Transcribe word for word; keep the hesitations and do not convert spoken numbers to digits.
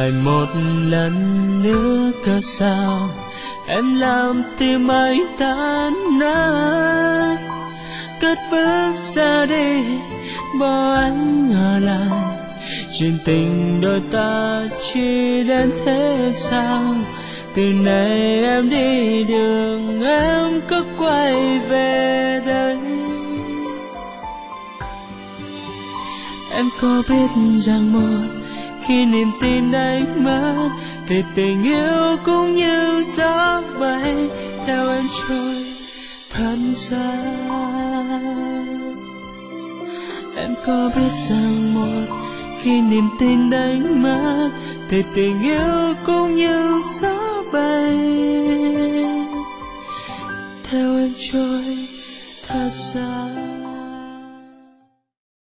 lại một lần nữa cớ sao em làm tim anh tan nát, cất bước ra đi bỏ anh ở lại. Chuyện tình đôi ta chỉ đến thế sao? Từ nay em đi đường em có quay về đây. Em có biết rằng một khi niềm tin đánh mất thì tình yêu cũng như gió bay theo em trôi thật xa. Em có biết rằng một khi niềm tin đánh mất thì tình yêu cũng như gió bay theo em trôi thật xa.